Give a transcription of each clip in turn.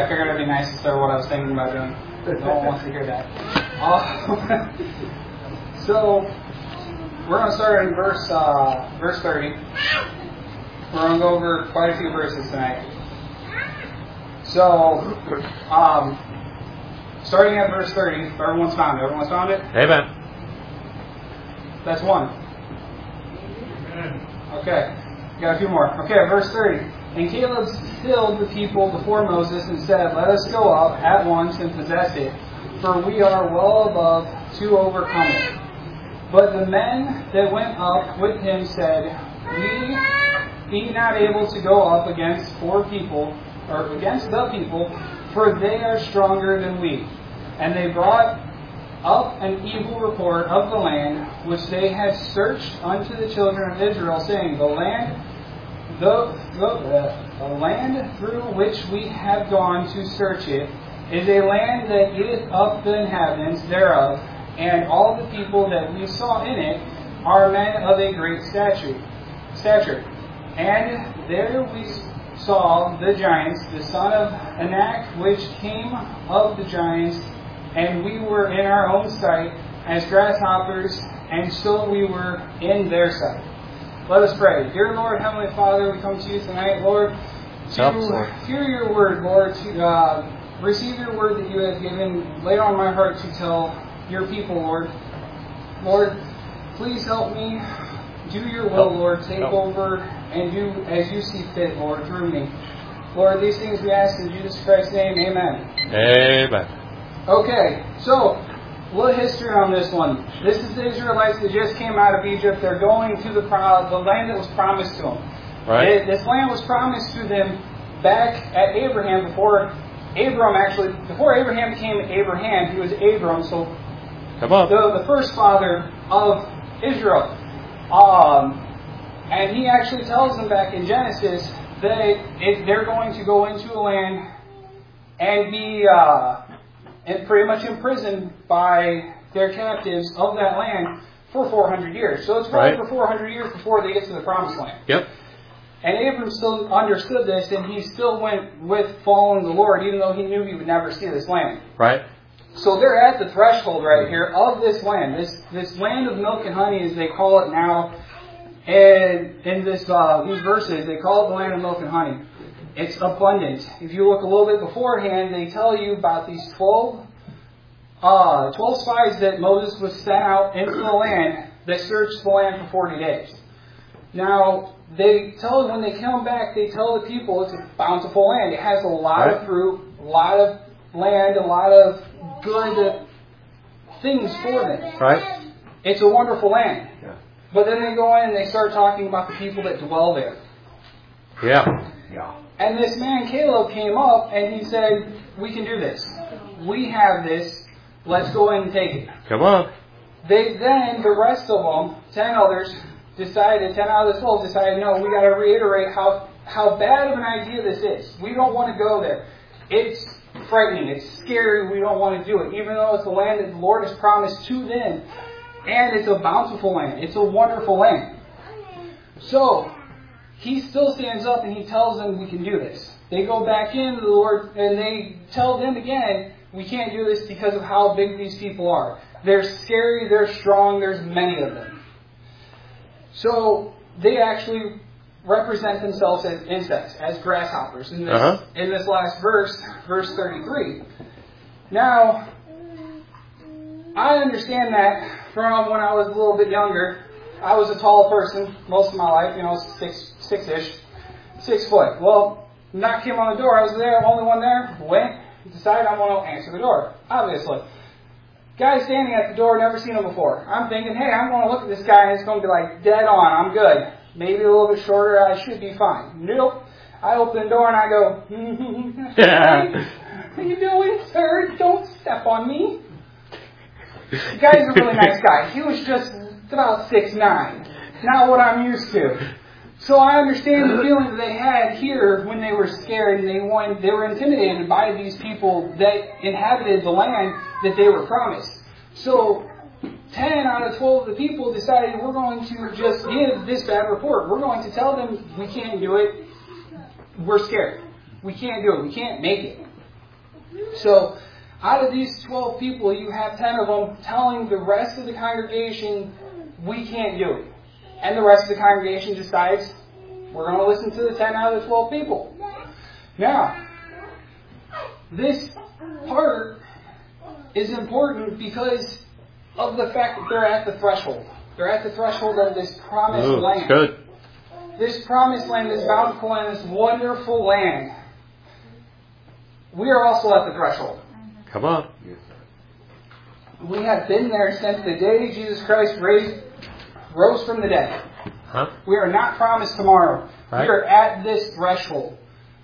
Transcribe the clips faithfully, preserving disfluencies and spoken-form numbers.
I figured it'd be nice to start what I was thinking about doing. No one wants to hear that. Uh, so, we're going to start in verse uh, verse thirty. We're going to go over quite a few verses tonight. So, um, starting at verse thirty, if everyone's found it. Everyone's found it? Amen. That's one. Okay. Got a few more. Okay, verse thirty. And Caleb stilled the people before Moses and said, Let us go up at once and possess it, for we are well above to overcome it. But the men that went up with him said, We be not able to go up against four people, or against the people, for they are stronger than we. And they brought up an evil report of the land which they had searched unto the children of Israel, saying, The land The, the, the land through which we have gone to search it is a land that eateth up the inhabitants thereof, and all the people that we saw in it are men of a great stature. stature. And there we saw the giants, the son of Anak, which came of the giants, and we were in our own sight as grasshoppers, and so we were in their sight. Let us pray. Dear Lord, Heavenly Father, we come to you tonight, Lord, to hear your word, Lord, to uh, receive your word that you have given, laid on my heart to tell your people, Lord. Lord, please help me do your will, Lord. Take over and do as you see fit, Lord, through me. Lord, these things we ask in Jesus Christ's name. Amen. Amen. Okay, so a little history on this one. This is the Israelites that just came out of Egypt. They're going to the pro- the land that was promised to them. Right. It, this land was promised to them back at Abraham before Abram actually, before Abraham became Abraham, he was Abram, so Come on. The, the first father of Israel. Um, and he actually tells them back in Genesis that it, they're going to go into a land and be uh, and pretty much imprisoned by their captives of that land for four hundred years. So it's probably Right. for four hundred years before they get to the promised land. Yep. And Abram still understood this, and he still went with following the Lord, even though he knew he would never see this land. Right. So they're at the threshold right here of this land, this this land of milk and honey, as they call it now. And in this uh, these verses, they call it the land of milk and honey. It's abundant. If you look a little bit beforehand, they tell you about these twelve, uh, twelve spies that Moses was sent out into the land that searched the land for forty days. Now, they tell when they come back, they tell the people it's a bountiful land. It has a lot Right. of fruit, a lot of land, a lot of good things for them. Right. It's a wonderful land. Yeah. But then they go in and they start talking about the people that dwell there. Yeah. Yeah. And this man, Caleb, came up and he said, we can do this. We have this. Let's go in and take it. Come on. They then, the rest of them, ten others, decided, ten out of the twelve decided, no, we got to reiterate how, how bad of an idea this is. We don't want to go there. It's frightening. It's scary. We don't want to do it. Even though it's the land that the Lord has promised to them. And it's a bountiful land. It's a wonderful land. So, he still stands up and he tells them we can do this. They go back into the Lord and they tell them again, we can't do this because of how big these people are. They're scary, they're strong, there's many of them. So they actually represent themselves as insects, as grasshoppers in this, uh-huh. in this last verse, verse thirty-three. Now, I understand that from when I was a little bit younger. I was a tall person most of my life, you know, six, six-ish, six foot. Well, knock him on the door. I was there, only one there. Went, decided I'm going to answer the door, obviously. Guy standing at the door, never seen him before. I'm thinking, hey, I'm going to look at this guy and it's going to be like dead on. I'm good. Maybe a little bit shorter, I should be fine. Nope. I open the door and I go, hey, how you doing, sir? Don't step on me. The guy's a really nice guy. He was just about six nine. Not what I'm used to. So I understand the feeling that they had here when they were scared and they wanted, they were intimidated by these people that inhabited the land that they were promised. So ten out of twelve of the people decided we're going to just give this bad report. We're going to tell them we can't do it. We're scared. We can't do it. We can't make it. So, out of these twelve people, you have ten of them telling the rest of the congregation, we can't do it. And the rest of the congregation decides, we're going to listen to the ten out of the twelve people. Now, this part is important because of the fact that they're at the threshold. They're at the threshold of this promised Ooh, land. Good. This promised land, this bountiful land, this wonderful land. We are also at the threshold. Come on. We have been there since the day Jesus Christ raised, rose from the dead. Huh? We are not promised tomorrow. Right. We are at this threshold.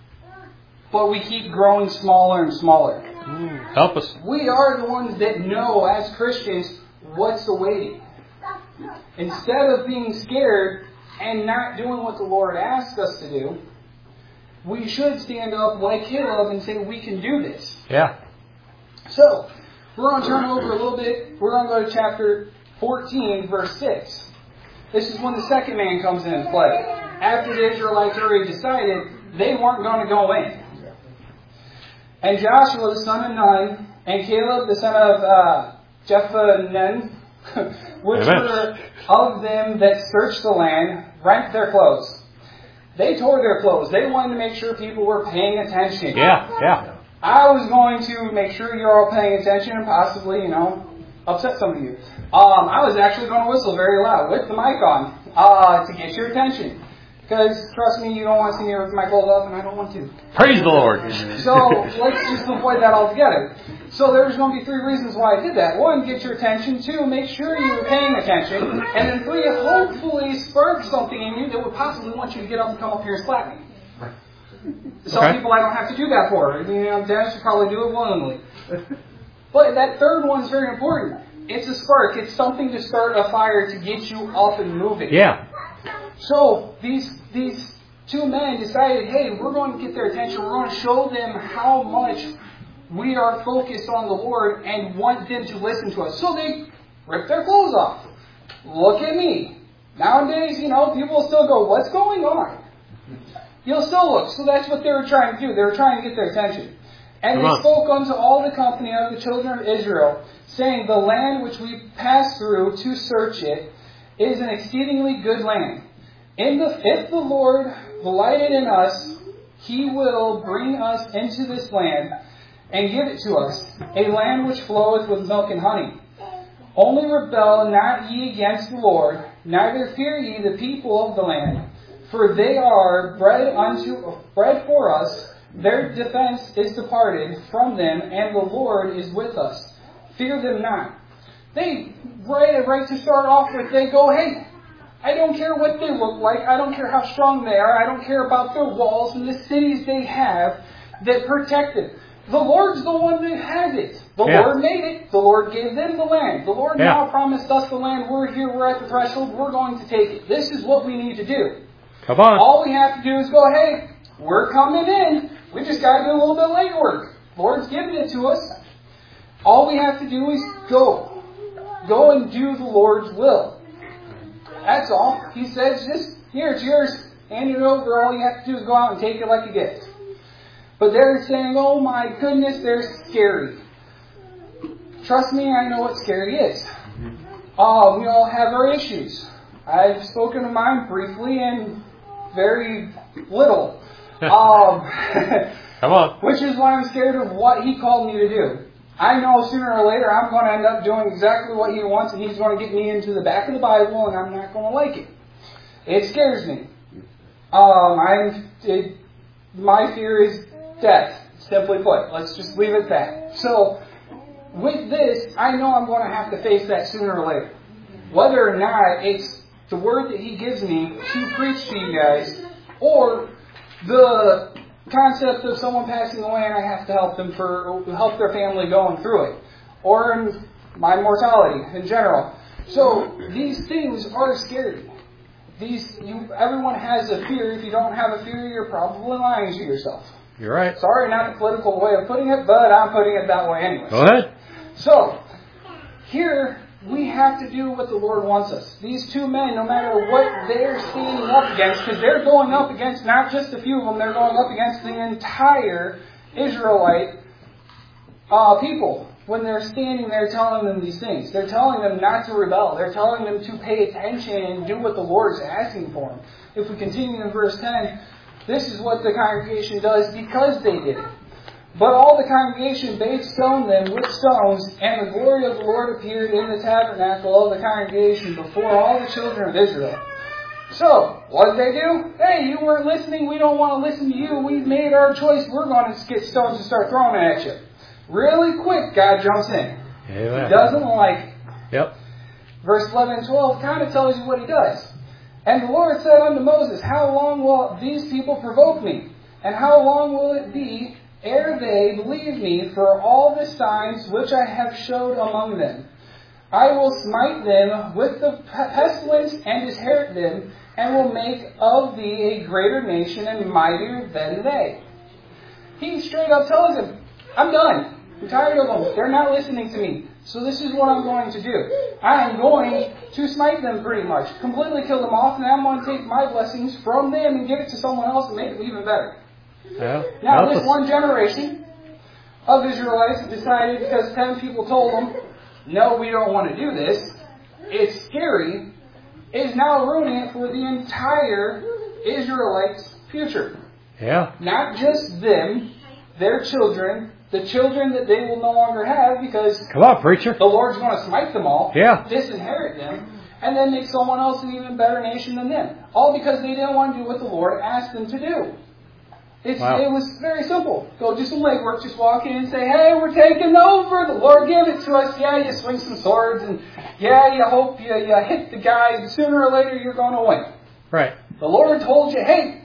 But we keep growing smaller and smaller. Mm, help us. We are the ones that know, as Christians, what's awaiting. Instead of being scared and not doing what the Lord asked us to do, we should stand up like Caleb and say, we can do this. Yeah. So, we're going to turn over a little bit. We're going to go to chapter fourteen, verse six. This is when the second man comes into play. After the Israelites already decided they weren't going to go in. And Joshua the son of Nun, and Caleb the son of uh, Jephunneh, which Amen. were of them that searched the land, rent their clothes. They tore their clothes. They wanted to make sure people were paying attention. Yeah, yeah. I was going to make sure you're all paying attention and possibly, you know, upset some of you. Um, I was actually going to whistle very loud with the mic on uh, to get your attention. Because, trust me, you don't want to see me with my clothes off, and I don't want to. Praise the Lord. So, let's just avoid that altogether. So, there's going to be three reasons why I did that. One, get your attention. Two, make sure you're paying attention. And then three, hopefully spark something in you that would possibly want you to get up and come up here and slap me. Some Okay. people I don't have to do that for. You know, Dennis would probably do it willingly. But that third one is very important. It's a spark. It's something to start a fire to get you up and moving. Yeah. So these these two men decided, hey, we're going to get their attention. We're going to show them how much we are focused on the Lord and want them to listen to us. So they ripped their clothes off. Look at me. Nowadays, you know, people will still go, what's going on? You'll still look. So that's what they were trying to do. They were trying to get their attention. And Come they on. spoke unto all the company of the children of Israel, saying, the land which we passed through to search it is an exceedingly good land. In the, if the Lord delighted in us, He will bring us into this land and give it to us, a land which floweth with milk and honey. Only rebel not ye against the Lord, neither fear ye the people of the land, for they are bread unto bread for us. Their defense is departed from them, and the Lord is with us. Fear them not. They right, right to start off with, they go, hey, I don't care what they look like. I don't care how strong they are. I don't care about their walls and the cities they have that protect them. The Lord's the one that has it. The Yeah. Lord made it. The Lord gave them the land. The Lord Yeah. now promised us the land. We're here. We're at the threshold. We're going to take it. This is what we need to do. Come on. All we have to do is go, hey, we're coming in. We just got to do a little bit of legwork. Lord's giving it to us. All we have to do is go. Go and do the Lord's will. That's all. He says, just, here, it's yours. Hand it over. All you have to do is go out and take it like a gift. But they're saying, oh my goodness, they're scary. Trust me, I know what scary is. Uh, we all have our issues. I've spoken of mine briefly and very little. um, Come on. which is why I'm scared of what He called me to do. I know sooner or later I'm going to end up doing exactly what He wants, and He's going to get me into the back of the Bible, and I'm not going to like it. It scares me. Um, I'm, it, my fear is death, simply put. Let's just leave it at that. So, with this, I know I'm going to have to face that sooner or later. Whether or not it's the word that He gives me to preach to you guys, or the concept of someone passing away and I have to help them for help their family going through it, or in my mortality in general. So these things are scary. These you, everyone has a fear. If you don't have a fear, you're probably lying to yourself. You're right. Sorry, not a political way of putting it, but I'm putting it that way anyway. Go ahead. So here we have to do what the Lord wants us. These two men, no matter what they're standing up against, because they're going up against not just a few of them, they're going up against the entire Israelite uh, people when they're standing there telling them these things. They're telling them not to rebel. They're telling them to pay attention and do what the Lord is asking for them. If we continue in verse ten, this is what the congregation does because they did it. But all the congregation, they stoned them with stones, and the glory of the Lord appeared in the tabernacle of the congregation before all the children of Israel. So, what did they do? Hey, you weren't listening. We don't want to listen to you. We've made our choice. We're going to get stones and start throwing it at you. Really quick, God jumps in. Amen. He doesn't like it. Yep. Verse eleven and twelve kind of tells you what he does. And the Lord said unto Moses, How long will these people provoke me? And how long will it be ere they believe me for all the signs which I have showed among them? I will smite them with the pestilence and disinherit them, and will make of thee a greater nation and mightier than they. He straight up tells them, I'm done. I'm tired of them. They're not listening to me. So this is what I'm going to do. I am going to smite them pretty much. Completely kill them off, and I'm going to take my blessings from them and give it to someone else and make it even better. Yeah. Now this one generation of Israelites decided, because ten people told them, no, we don't want to do this, it's scary, is now ruining it for the entire Israelites' future. Yeah. Not just them, their children, the children that they will no longer have, because Come on, preacher. the Lord's going to smite them all, Yeah. disinherit them, and then make someone else an even better nation than them. All because they didn't want to do what the Lord asked them to do. It's, Wow. It was very simple. Go do some legwork. Just walk in and say, hey, we're taking over. The Lord gave it to us. Yeah, you swing some swords. And yeah, you hope you, you hit the guy. And sooner or later, you're going to win. Right. The Lord told you, hey,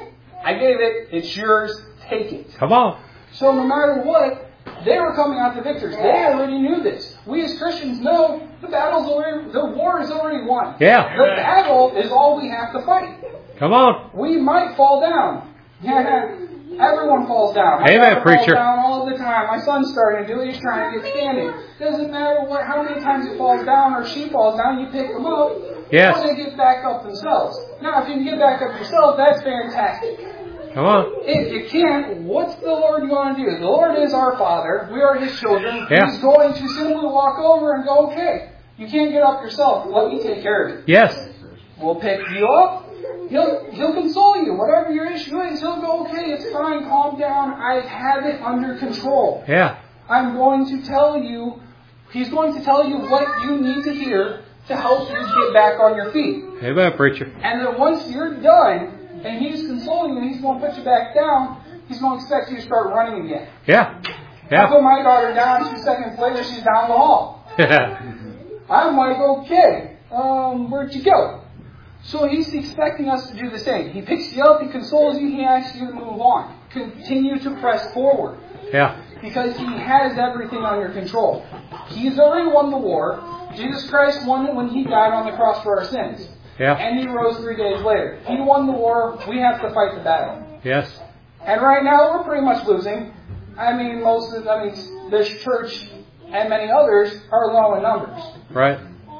I gave it. It's yours. Take it. Come on. So no matter what, they were coming out the victors. They already knew this. We as Christians know the battle's already, the war is already won. Yeah. The battle is all we have to fight. Come on. We might fall down. Yeah, everyone falls down. My Amen, daughter preacher. falls down all the time. My son's starting to do it. He's trying to get standing. Doesn't matter what, how many times he falls down or she falls down. You pick them up. Yes. Or they get back up themselves. Now, if you can get back up yourself, that's fantastic. Come on. If you can't, what's the Lord going to do? The Lord is our Father. We are His children. Yeah. He's going to simply walk over and go, okay, you can't get up yourself. Let me take care of it. Yes. We'll pick you up. He'll, he'll console you. Whatever your issue is, he'll go, okay, it's fine, calm down. I have it under control. Yeah. I'm going to tell you, He's going to tell you what you need to hear to help you get back on your feet. Amen, preacher. And then once you're done, and He's consoling you, and He's going to put you back down, He's going to expect you to start running again. Yeah. I Yeah. put my daughter down, two seconds later, she's down the hall. I'm like, okay, um, where'd you go? So He's expecting us to do the same. He picks you up, He consoles you, He asks you to move on. Continue to press forward. Yeah. Because He has everything under control. He's already won the war. Jesus Christ won it when He died on the cross for our sins. Yeah. And He rose three days later. He won the war. We have to fight the battle. Yes. And right now, we're pretty much losing. I mean, most of, I mean, this church and many others are low in numbers. Right.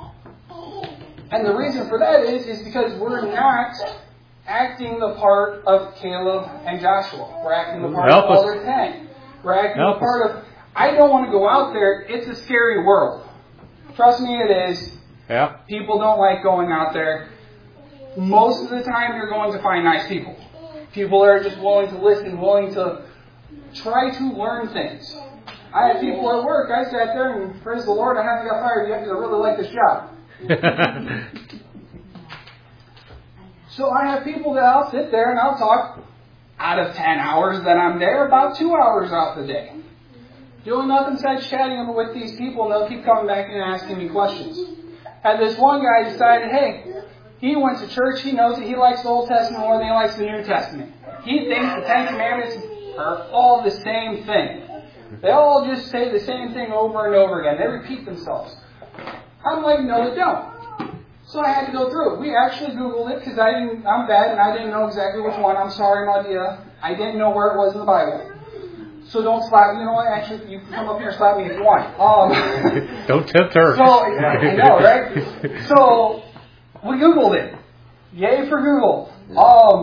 And the reason for that is, is because we're not acting the part of Caleb and Joshua. We're acting the part Help of us. all their ten. We're acting Help the part of, I don't want to go out there. It's a scary world. Trust me, it is. Yeah. People don't like going out there. Most of the time, you're going to find nice people. People that are just willing to listen, willing to try to learn things. I had people at work, I sat there and, praise the Lord, I haven't got fired yet because I really like this job. So I have people that I'll sit there and I'll talk out of ten hours that I'm there, about two hours out the day. Doing nothing besides chatting with these people, and they'll keep coming back and asking me questions. And this one guy decided, hey, he went to church, he knows that he likes the Old Testament more than he likes the New Testament. He thinks the Ten Commandments are all the same thing. They all just say the same thing over and over again. They repeat themselves. I'm like, no, they don't. So I had to go through it. We actually Googled it because I didn't. I'm bad and I didn't know exactly which one. I'm sorry, Nadia. I didn't know where it was in the Bible. So don't slap me. You know what? Actually, you can come up here and slap me if you want. Um, Don't tempt her. so I know, right? So we Googled it. Yay for Google. Um,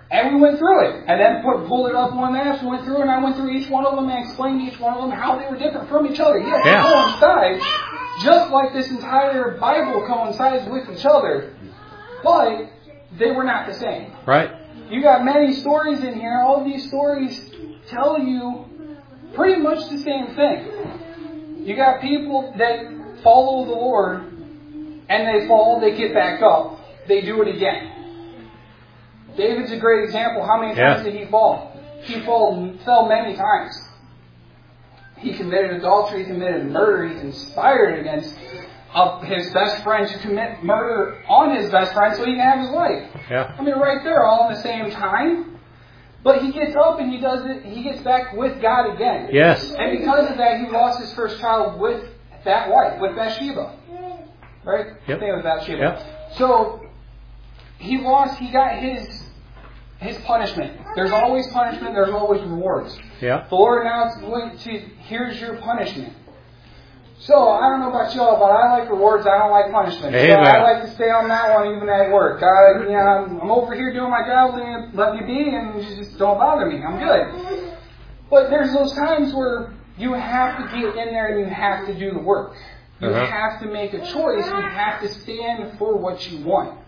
And we went through it. And then put, pulled it up one map, we went through it, and I went through each one of them and explained each one of them how they were different from each other. Yes, Yeah. they coincide, just like this entire Bible coincides with each other. But they were not the same. Right. You got many stories in here. All of these stories tell you pretty much the same thing. You got people that follow the Lord, and they fall, they get back up, they do it again. David's a great example. How many times Yeah. did he fall? He fall, fell many times. He committed adultery, he committed murder, he conspired against uh, his best friend to commit murder on his best friend so he can have his life. Yeah. I mean, right there, all at the same time. But he gets up and he does it, he gets back with God again. Yes. And because of that, he lost his first child with that wife, with Bathsheba. Right? Yep. I think it was Bathsheba. Yep. So, he lost, he got his his punishment. There's always punishment, there's always rewards. Yeah. The Lord now is going to, here's your punishment. So, I don't know about y'all, but I like rewards, I don't like punishment. So Amen. I like to stay on that one even at work. God, you know, I'm, I'm over here doing my job, let me, let me be, and you just don't bother me. I'm good. But there's those times where you have to get in there and you have to do the work. You Uh-huh. have to make a choice. You have to stand for what you want.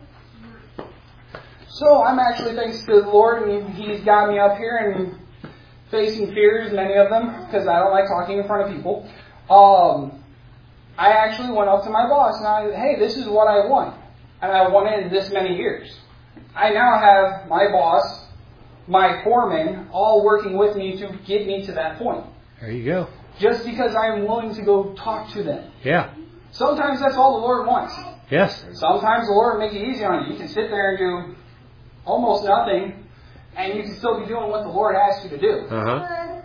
So I'm actually, thanks to the Lord, and He's got me up here and facing fears, many of them, because I don't like talking in front of people. Um, I actually went up to my boss and I said, hey, this is what I want. And I wanted this many years. I now have my boss, my foreman, all working with me to get me to that point. There you go. Just because I'm willing to go talk to them. Yeah. Sometimes that's all the Lord wants. Yes. Sometimes the Lord will make it easy on you. You can sit there and do almost nothing, and you can still be doing what the Lord asks you to do. Uh-huh.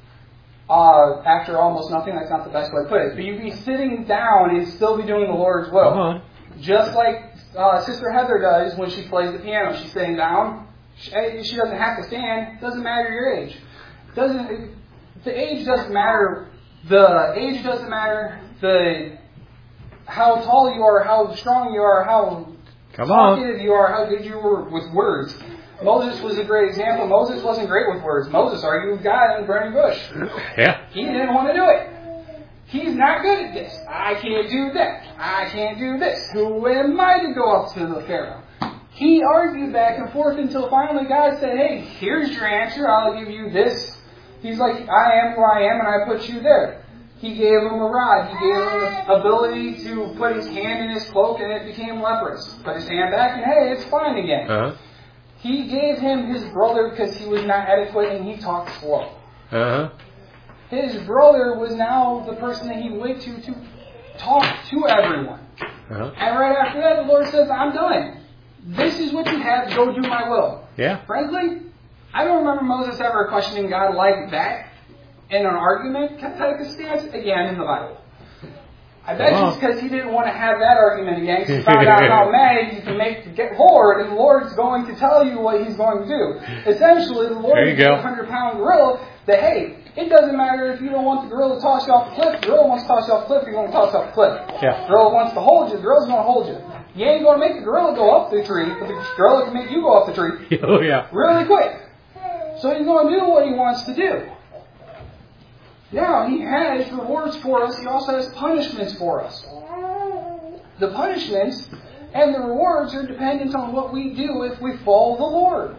Uh, after almost nothing, that's not the best way to put it. But you can be sitting down and still be doing the Lord's will. Come on. Just like uh, Sister Heather does when she plays the piano. She's sitting down. She, she doesn't have to stand. Doesn't matter your age. Doesn't the age doesn't matter. The age doesn't matter. The how tall you are, how strong you are, how Come on. talkative you are, how good you were with words. Moses was a great example. Moses wasn't great with words. Moses argued with God in the burning bush. Yeah. He didn't want to do it. He's not good at this. I can't do that. I can't do this. Who am I to go up to the Pharaoh? He argued back and forth until finally God said, hey, here's your answer. I'll give you this. He's like, I am who I am and I put you there. He gave him a rod. He gave him the ability to put his hand in his cloak and it became leprous. Put his hand back and hey, it's fine again. Uh-huh. He gave him his brother because he was not adequate and he talked slow. Uh-huh. His brother was now the person that he went to to talk to everyone. Uh-huh. And right after that, the Lord says, I'm done. This is what you have. Go do my will. Yeah. Frankly, I don't remember Moses ever questioning God like that in an argument type of stance again in the Bible. I bet Wow. it's because he didn't want to have that argument again. Because he found out how mad you can make to get Lord, and the Lord's going to tell you what He's going to do. Essentially, the Lord There you is a go. hundred pound gorilla that, hey, it doesn't matter if you don't want the gorilla to toss you off the cliff. The gorilla wants to toss you off the cliff, you're going to toss you off the cliff. Yeah. The gorilla wants to hold you, the gorilla's going to hold you. You ain't going to make the gorilla go up the tree, but the gorilla can make you go up the tree Oh, yeah. really quick. So He's going to do what He wants to do. Now, He has rewards for us. He also has punishments for us. The punishments and the rewards are dependent on what we do if we follow the Lord.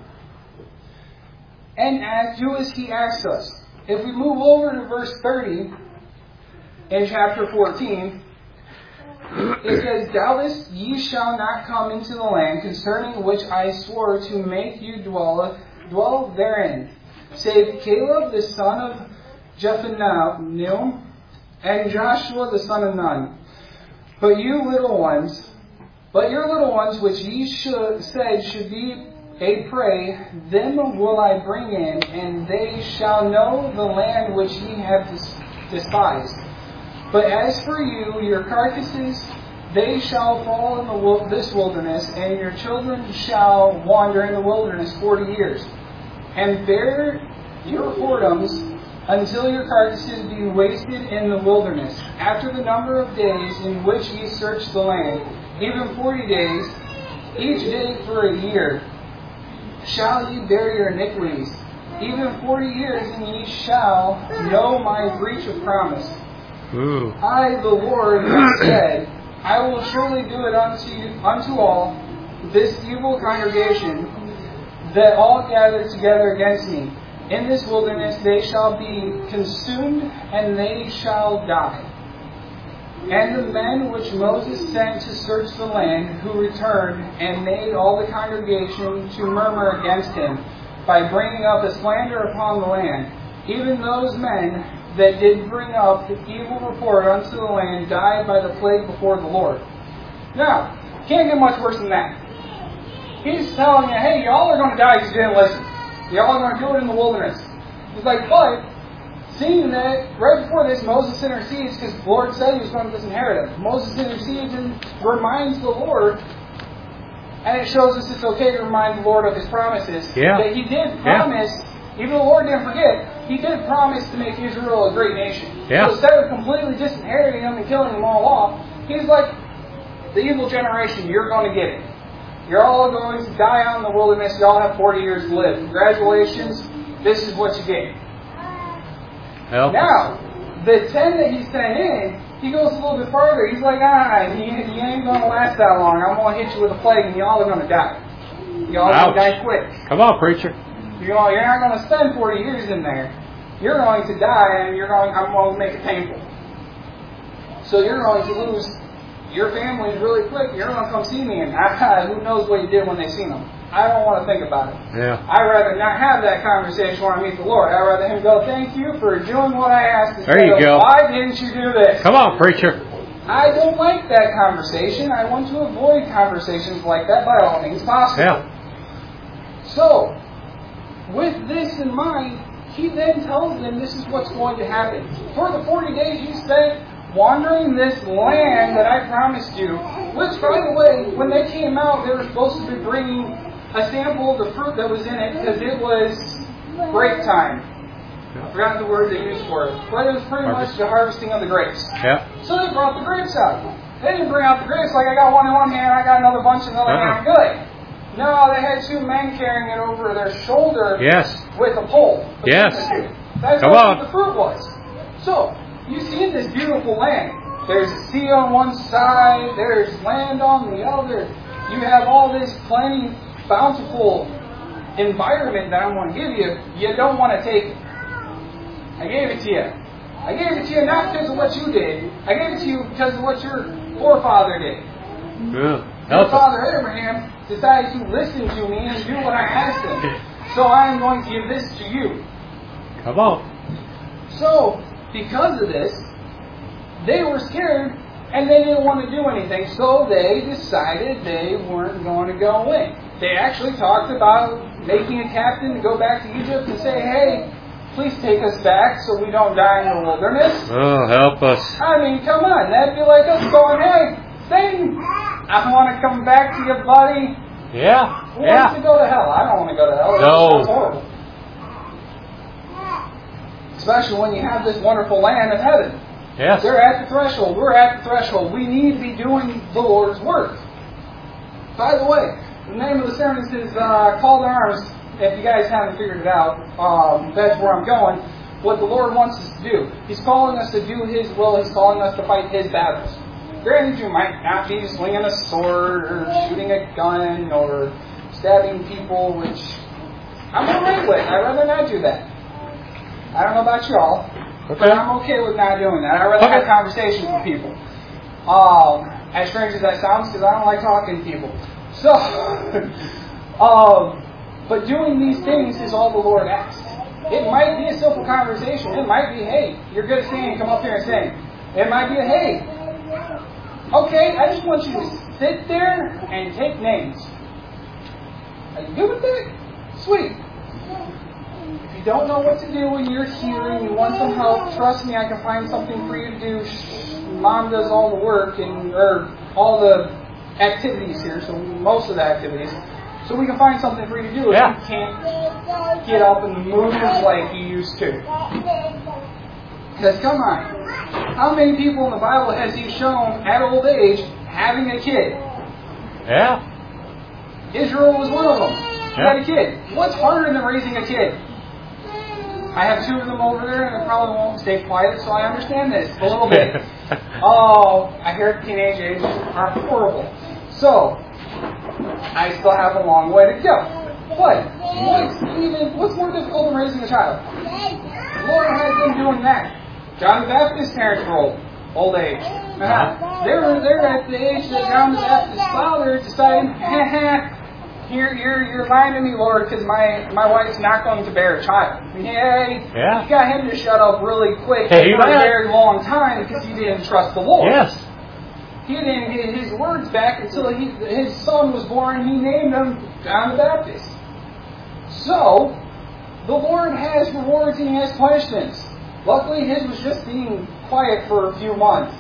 And act, do as He asks us. If we move over to verse thirty in chapter fourteen, it says, Doubtless ye shall not come into the land concerning which I swore to make you dwell, dwell therein, save Caleb the son of Jephunneh, and Joshua the son of Nun. But you little ones, but your little ones which ye should, said should be a prey, them will I bring in, and they shall know the land which ye have des- despised. But as for you, your carcasses, they shall fall in the wil- this wilderness, and your children shall wander in the wilderness forty years, and bear your whoredoms until your carcasses be wasted in the wilderness. After the number of days in which ye search the land, even forty days, each day for a year, shall ye bear your iniquities, even forty years, and ye shall know my breach of promise. Ooh. I, the Lord, have said, I will surely do it unto you, unto all this evil congregation that all gather together against me. In this wilderness they shall be consumed, and they shall die. And the men which Moses sent to search the land, who returned and made all the congregation to murmur against him, by bringing up a slander upon the land, even those men that did bring up the evil report unto the land died by the plague before the Lord. Now, can't get much worse than that. He's telling you, hey, y'all are going to die because you didn't listen. Y'all are going to do it in the wilderness. He's like, but, seeing that right before this, Moses intercedes because the Lord said he was going to disinherit him. Moses intercedes and reminds the Lord, and it shows us it's okay to remind the Lord of his promises. Yeah. That he did promise, yeah. even though the Lord didn't forget, he did promise to make Israel a great nation. Yeah. So instead of completely disinheriting them and killing them all off, he's like, the evil generation, you're going to get it. You're all going to die out in the wilderness. You all have forty years to live. Congratulations. This is what you get. Help now, the ten that he sent in, he goes a little bit further. He's like, ah, you, you ain't going to last that long. I'm going to hit you with a plague and you all are going to die. You all are going to die quick. Come on, preacher. You know, you're not going to spend forty years in there. You're going to die, and you're going. I'm going to make it painful. So you're going to lose your family really quick. You're going to come see me, and ah, who knows what you did when they seen them. I don't want to think about it. Yeah. I'd rather not have that conversation when I meet the Lord. I'd rather him go, thank you for doing what I asked. There you go. Why didn't you do this? Come on, preacher. I don't like that conversation. I want to avoid conversations like that by all means possible. Yeah. So, with this in mind, he then tells them this is what's going to happen. For the forty days you spent wandering this land that I promised you, which, by the way, when they came out, they were supposed to be bringing a sample of the fruit that was in it because it was grape time. I forgot the word they used for it. But it was pretty Harvest. much the harvesting of the grapes. Yeah. So they brought the grapes out. They didn't bring out the grapes like I got one in one hand, I got another bunch in the other Uh-uh. hand. Good. No, they had two men carrying it over their shoulder Yes. with a pole. Yes. That's Come what on. the fruit was. So, you see this beautiful land. There's the sea on one side, there's land on the other. You have all this plenty bountiful environment that I'm going to give you. You don't want to take it. I gave it to you. I gave it to you not because of what you did. I gave it to you because of what your forefather did. Yeah. Your Help us. father Abraham decided to listen to me and do what I asked him. So I am going to give this to you. Come on. So, because of this, they were scared and they didn't want to do anything. So they decided they weren't going to go in. They actually talked about making a captain to go back to Egypt and say, hey, please take us back so we don't die in the wilderness. Oh, help us. I mean, come on. That'd be like us going, hey, Satan, I want to come back to you, buddy. Yeah. Who Yeah. wants to go to hell? I don't want to go to hell. That No. sounds horrible. Especially when you have this wonderful land of heaven. Yes. They're at the threshold. We're at the threshold. We need to be doing the Lord's work. By the way, the name of the sermon is uh, Call to Arms. If you guys haven't figured it out, um, that's where I'm going. What the Lord wants us to do. He's calling us to do His will. He's calling us to fight His battles. Granted, you might not be swinging a sword or shooting a gun or stabbing people, which I'm alright with. I'd rather not do that. I don't know about y'all, Okay. but I'm okay with not doing that. I'd rather Okay. have conversations with people. Um, as strange as that sounds, because I don't like talking to people. So, um, but doing these things is all the Lord asks. It might be a simple conversation. It might be, hey, you're good at singing, come up here and sing. It might be a, hey, okay, I just want you to sit there and take names. Are you good with that? Sweet. If you don't know what to do when you're here and you want some help, trust me, I can find something for you to do. Mom does all the work and or all the activities here, so most of the activities. So we can find something for you to do if Yeah. you can't get up and move like you used to. Because come on, how many people in the Bible has He shown at old age having a kid? Yeah. Israel was one of them. You got a kid. What's harder than raising a kid? I have two of them over there, and they probably won't stay quiet, so I understand this a little bit. Oh, I hear teenage ages are horrible. So, I still have a long way to go. But, what's even, what's more difficult than raising a child? The Lord has been doing that. John the Baptist's parents were old. Old age. Uh-huh. They were there at the age that John the Baptist's father decided, You're, you're, you're lying to me, Lord, because my, my wife's not going to bear a child. Yay. Yeah. You got him to shut up really quick Hey, for a man. very long time because he didn't trust the Lord. Yes. He didn't get his words back until he, his son was born and he named him John the Baptist. So, the Lord has rewards and he has punishments. Luckily, his was just being quiet for a few months.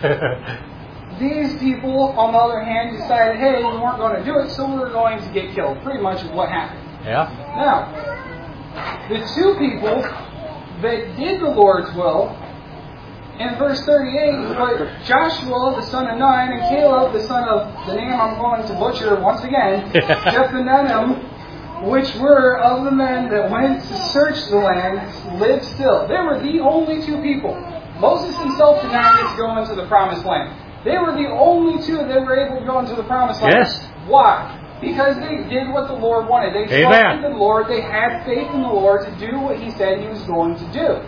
These people, on the other hand, decided, hey, we weren't going to do it, so we were going to get killed. Pretty much is what happened. Yeah. Now, the two people that did the Lord's will, in verse thirty-eight, but Joshua, the son of Nun, and Caleb, the son of the name I'm going to butcher once again, Jephunneh, which were of the men that went to search the land, lived still. They were the only two people. Moses himself did not get to go into the promised land. They were the only two that were able to go into the promised land. Yes. Why? Because they did what the Lord wanted. They Amen. trusted the Lord. They had faith in the Lord to do what He said He was going to do.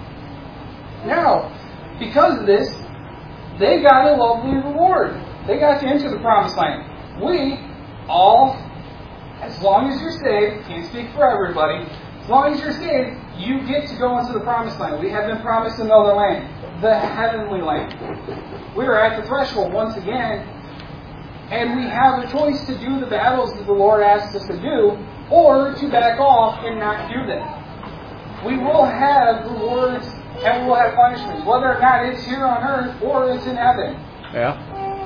Now, because of this, they got a lovely reward. They got to enter the promised land. We all, as long as you're saved, can't speak for everybody, as long as you're saved, you get to go into the promised land. We have been promised another land, the heavenly land. We are at the threshold once again, and we have a choice to do the battles that the Lord asks us to do, or to back off and not do them. We will have rewards and we will have punishments, whether or not it's here on earth or it's in heaven. Yeah.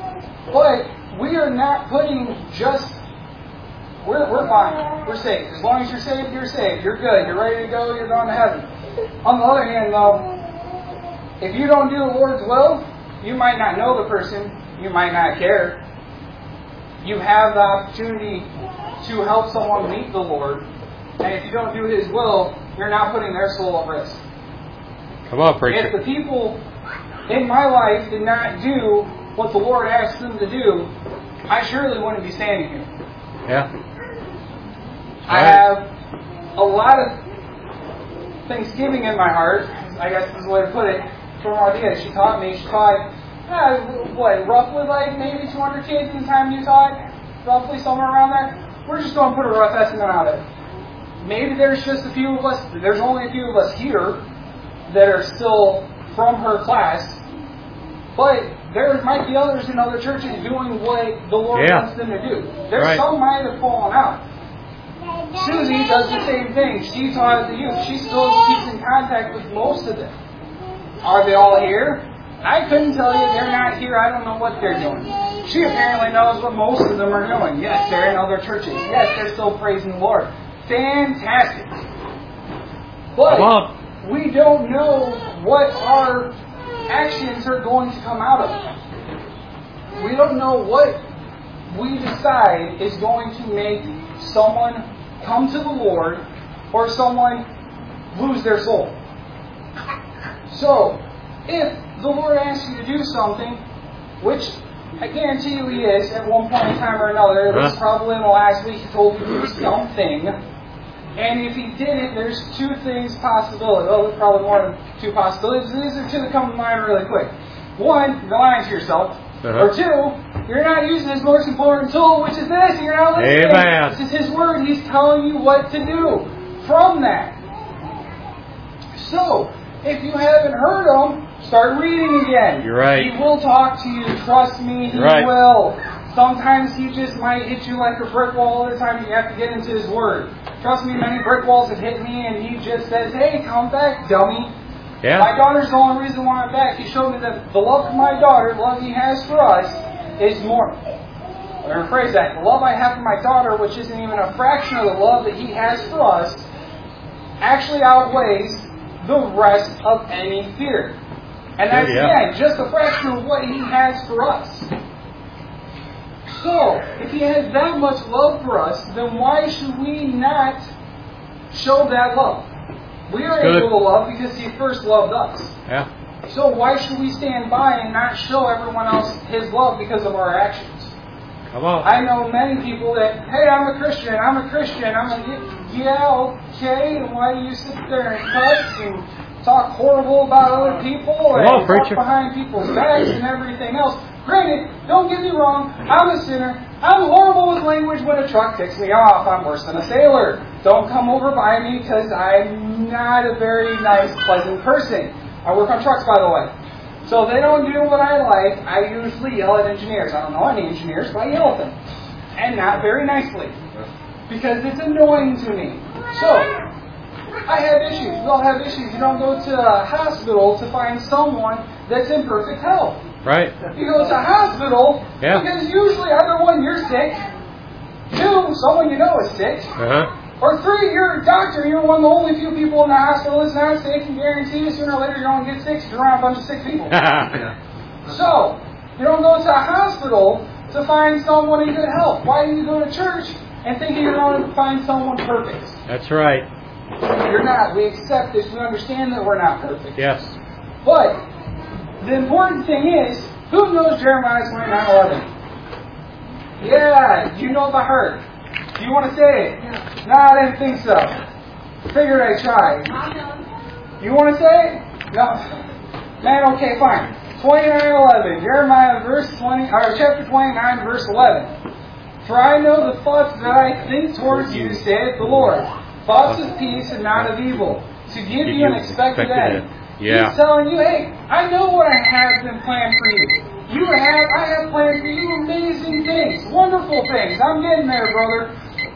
But we are not putting just, we're, we're fine. We're safe. As long as you're saved, you're saved. You're good. You're ready to go. You're going to heaven. On the other hand, though, if you don't do the Lord's will, you might not know the person. You might not care. You have the opportunity to help someone meet the Lord. And if you don't do His will, you're not putting their soul at risk. Come on, preacher. If the people in my life did not do what the Lord asked them to do, I surely wouldn't be standing here. Yeah. I have a lot of thanksgiving in my heart, I guess is the way to put it, from Marthea. She taught me, she taught, uh, what, roughly like maybe two hundred kids in the time you taught? Roughly somewhere around there? We're just going to put a rough estimate on it. Maybe there's just a few of us, there's only a few of us here that are still from her class, but there might be others in other churches doing what the Lord yeah. wants them to do. There's right. some might have fallen out. Susie does the same thing. She taught the youth. She still keeps in contact with most of them. Are they all here? I couldn't tell you. They're not here. I don't know what they're doing. She apparently knows what most of them are doing. Yes, they're in other churches. Yes, they're still praising the Lord. Fantastic. But we don't know what our actions are going to come out of. We don't know what we decide is going to make someone come to the Lord or someone lose their soul. So, if the Lord asks you to do something, which I guarantee you He is at one point in time or another, it was probably in the last week He told you to do something. And if He didn't, there's two things possibility. Oh, there's probably more than two possibilities. These are two that come to mind really quick. One, you're lying to yourself. Uh-huh. Or two, you're not using His most important tool, which is this, and you're not listening. Amen. This is His Word. He's telling you what to do from that. So, if you haven't heard Him, start reading again. You're right. He will talk to you. Trust me, He right. will. Sometimes He just might hit you like a brick wall. Other times you have to get into His Word. Trust me, many brick walls have hit me, and He just says, hey, come back, dummy. Yeah. My daughter's the only reason why I'm back. He showed me that the love of my daughter, the love He has for us, is more. I'm going to rephrase that. The love I have for my daughter, which isn't even a fraction of the love that He has for us, actually outweighs the rest of any fear. And that's, yeah. again, just a fraction of what He has for us. So, if He has that much love for us, then why should we not show that love? We are Good. able to love because He first loved us. Yeah. So why should we stand by and not show everyone else His love because of our actions? Come on. I know many people that, hey, I'm a Christian, I'm a Christian. I'm like, yeah, okay, and why do you sit there and cuss and talk horrible about other people and on, talk preacher. behind people's backs and everything else? Granted, don't get me wrong, I'm a sinner. I'm horrible with language. When a truck ticks me off, I'm worse than a sailor. Don't come over by me because I'm not a very nice, pleasant person. I work on trucks, by the way. So if they don't do what I like, I usually yell at engineers. I don't know any engineers, but I yell at them. And not very nicely. Because it's annoying to me. So, I have issues. We all have issues. You don't go to a hospital to find someone that's in perfect health. Right. You go to a hospital Yeah. because usually either one, you're sick. Two, someone you know is sick. Uh-huh. Or three, you're a doctor. You're one of the only few people in the hospital that's not sick, and guarantee you sooner or later you're going to get sick because you're around a bunch of sick people. So, you don't go to a hospital to find someone in good health. Why do you go to church and thinking you're going to find someone perfect? That's right. You're not. We accept this. We understand that we're not perfect. Yes. But the important thing is, who knows Jeremiah twenty-nine eleven? Yeah, you know by heart. Do you want to say it? No, I didn't think so. Figured I'd try. You want to say it? No. Man, okay, fine. twenty-nine eleven. Jeremiah verse twenty, or chapter twenty-nine, verse eleven. For I know the thoughts that I think towards you, saith the Lord. Thoughts of peace and not of evil. To give you an expected end. Yeah. He's telling you, hey, I know what I have been planned for you. You have, I have planned for you amazing things, wonderful things. I'm getting there, brother.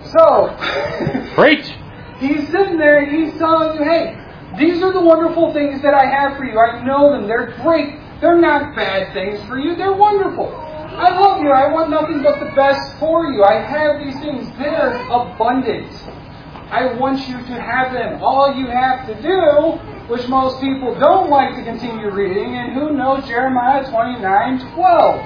So, Preach. He's sitting there and He's telling you, hey, these are the wonderful things that I have for you. I know them. They're great. They're not bad things for you. They're wonderful. I love you. I want nothing but the best for you. I have these things. They're abundant. I want you to have them. All you have to do, which most people don't like to continue reading, and who knows Jeremiah twenty-nine twelve?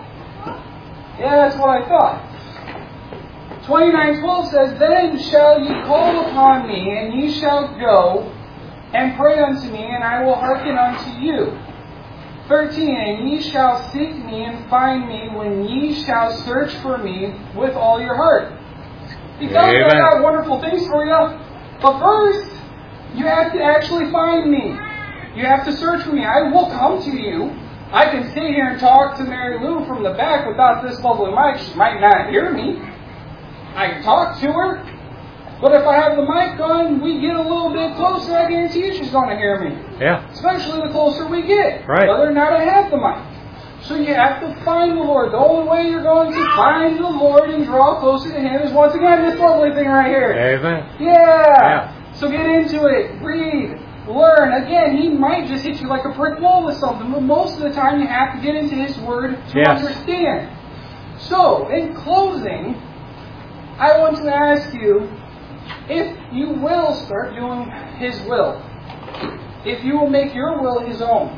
Yeah, that's what I thought. twenty-nine twelve says, Then shall ye call upon me, and ye shall go and pray unto me, and I will hearken unto you. thirteen And ye shall seek me and find me when ye shall search for me with all your heart. He tells you I got wonderful things for you. But first, you have to actually find me. You have to search for me. I will come to you. I can sit here and talk to Mary Lou from the back without this lovely mic. She might not hear me. I can talk to her. But if I have the mic on, we get a little bit closer, I guarantee you she's going to hear me. Yeah. Especially the closer we get. Right. Whether or not I have the mic. So you have to find the Lord. The only way you're going to find the Lord and draw closer to Him is once again this lovely thing right here. Amen. Yeah. Yeah. So get into it. Read. Learn. Again, He might just hit you like a brick wall with something, but most of the time you have to get into His Word to Yes. understand. So, in closing, I want to ask you if you will start doing His will. If you will make your will His own.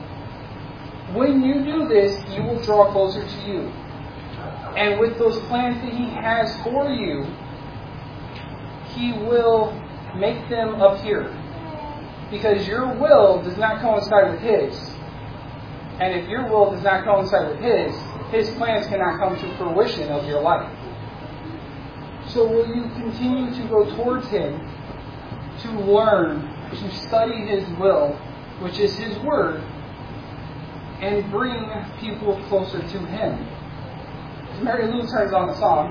When you do this, you will draw closer to you. And with those plans that He has for you, He will make them appear. Because your will does not coincide with His. And if your will does not coincide with His, His plans cannot come to fruition of your life. So will you continue to go towards Him, to learn, to study His will, which is His Word, and bring people closer to Him? As Mary Lou turns on the song,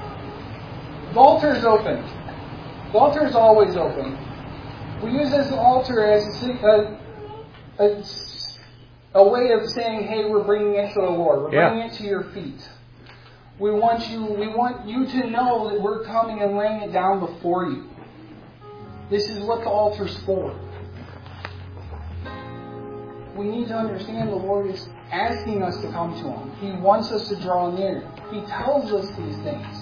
the altar is open. The altar is always open. We use this altar as a, a, a way of saying, hey, we're bringing it to the Lord. We're Yeah. bringing it to your feet. We want you, we want you to know that we're coming and laying it down before you. This is what the altar's for. We need to understand the Lord is asking us to come to Him. He wants us to draw near. He tells us these things.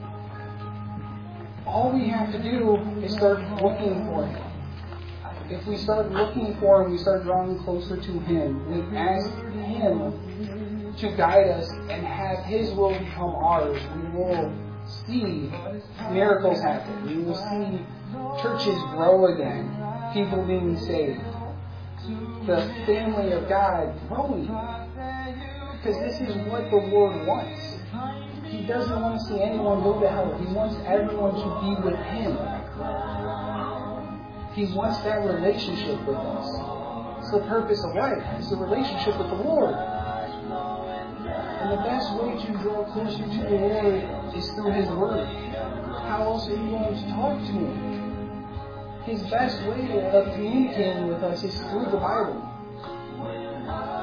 All we have to do is start looking for Him. If we start looking for Him, we start drawing closer to Him. We ask Him to guide us and have His will become ours, we will see miracles happen. We will see churches grow again, people being saved, the family of God growing. Because this is what the Lord wants. He doesn't want to see anyone go to hell. He wants everyone to be with Him. He wants that relationship with us. It's the purpose of life. It's the relationship with the Lord. And the best way to draw closer to the Lord is through His Word. How else are you going to talk to Him? His best way of communicating with us is through the Bible.